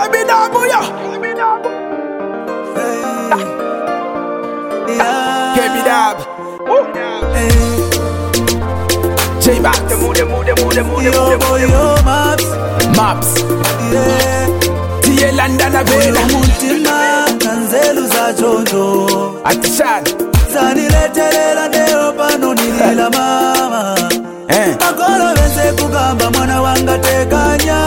Kebinabu, yo. Kebinab. J-Max. Maps. Tiye London Avena. Mutima nanzelu za chonjo Atishan. Zaniletelela neo pano nilila mama Makolo weze kugamba mwana wanga tekanya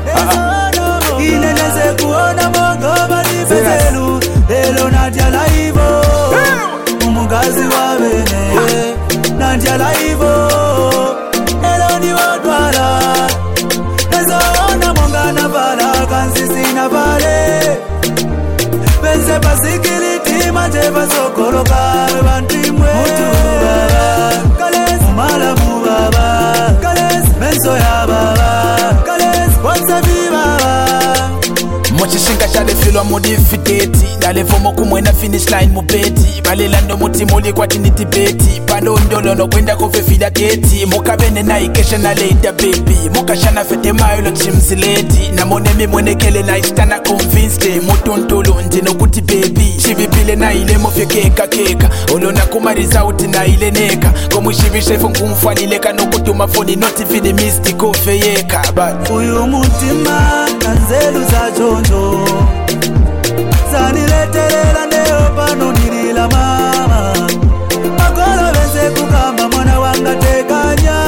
Ineneze kuona mongo malipezelu Lelo nadia laivo Umugazi wa bene Nadia laivo Lelo ni wadwala Nezoona monga na vala Kansisi na vale Pense pasikiliti majeva sokoloka Bantimwe Kales malamu baba Kales menso ya baba Kales wansabi baba Mochishinga shale filwa modifiketi Dalevomo kumwena finish line mubeti Balelando mutimoli kwa tiniti beti Pando ndolo no kwenda kofe fida keti Mokabene na ikesha na leida baby Mokashana fete mayo chimsileti Na monemi mwenekele na istana convinced Mutuntulu ndino kuti baby Shibipile na ile mofye keka keka Olona kumariza uti na ile neka Komushibishe fungumfalileka no kutuma foni notifini mistiko feyeka But uyu mutima nanzelu za chonjo Zaniletelela neo pano nilila mama Makolo weze kugamba mwana wanga tekanya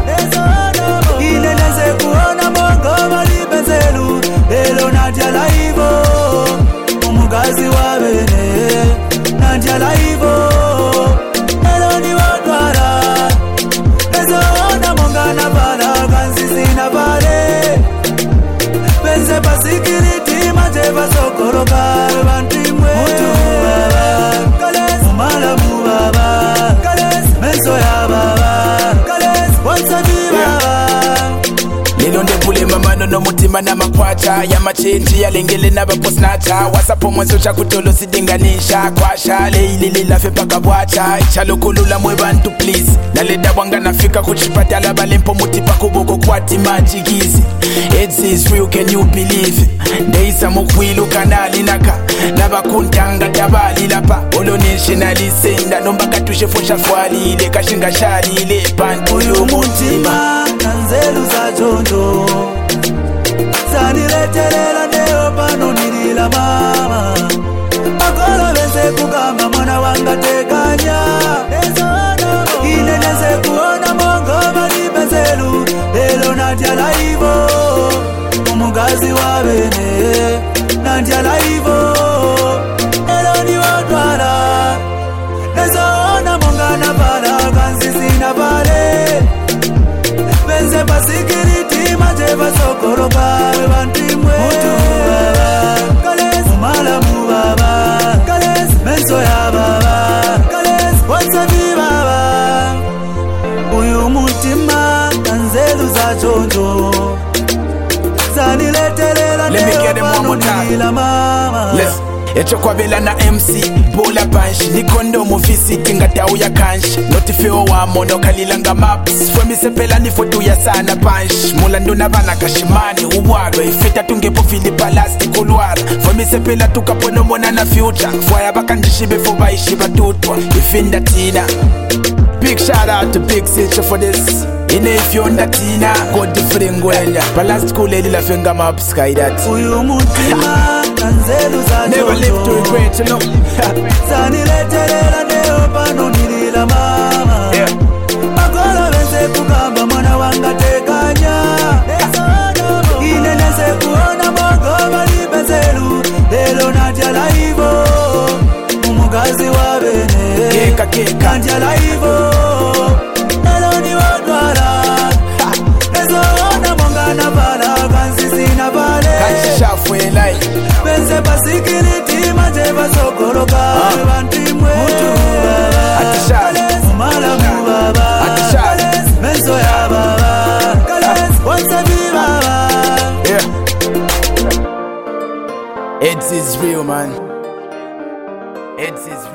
Ineneze kuona mongo malipezelu Lelo nadia laivo Umugazi wa bene Nadia laivo Lelo ni wadwala Nezoona monga na vala Kansisi na vale Pense pasikiriti majeva sokoroka Bantimwe Kales malamu baba Kales menso ya baba Kales wansabi baba Lelo ndebule mamano no mutima na makwacha Ya machenji ya lengele na baposnacha Wasapo mwanzo cha kutolo sidinganisha Kwa shale ili lafe paka bwacha Ichalo kulula mwe bantu please Naleda wanga nafika kuchipata laba lempo mutipa kuboko kwa timaji gizi It is real, can you believe Ndeisa mukwilu kanali naka Naba kuntanga tabali lapa Olo nationali senda Nomba katushe fosha fwali ile kashinga shali ile pantu uyu mutima nanzelu za chonjo Zaniletelela neo pano nilila mama Makolo weze kugamba mwana wanga tekanya Ineneze kuona mongo malipezelu Lelo nadia laivo Umugazi wa bene Nadia laivo Lelo ni wadwala Nezoona monga na vala Kansisi na vale Pense pasikiriti majeva sokoroka Bantimwe Kales malamu baba Kales menso ya baba Kales wansabi baba Uyu mutima nanzelu za chonjo Zaniletelela Let me get them one more time. nilila mama Echo kwa vela na MC Bola banshi Nikondo mufisi kinga tau ya kanshi Notifeo wa mono kalilanga maps Fwemi sepela ni fotu ya sana banshi Mulando na bana kashimani uwaro Ifeta tungepo filipa lasti kulwara Fwemi sepela tukapono mona na future Fwaya baka ndishibe fuba ishiba tutwa Ifinda tina Big shout out to Big Sitcha for this if you're not Tina, go different gwenya Balance school eli la finger map sky that Uyu mutima nanzelu za Never live to regret, you know Zaniletelela neo pano nilila mama Makolo weze kugamba mwana wanga tekanya Ineneze kuona mongo malipezelu Lelo nadia laivo Umugazi wa bene Keka keka Nadia laivo Lelo ni wadwala Nezoona monga na vala Kansisi na vale Kanshi shafwe lai Pense pasikiriti majeva sokoroka Bantimwe Atishali malamu baba Atishali menso ya baba Kales wansabi baba Yeah It is real man It is real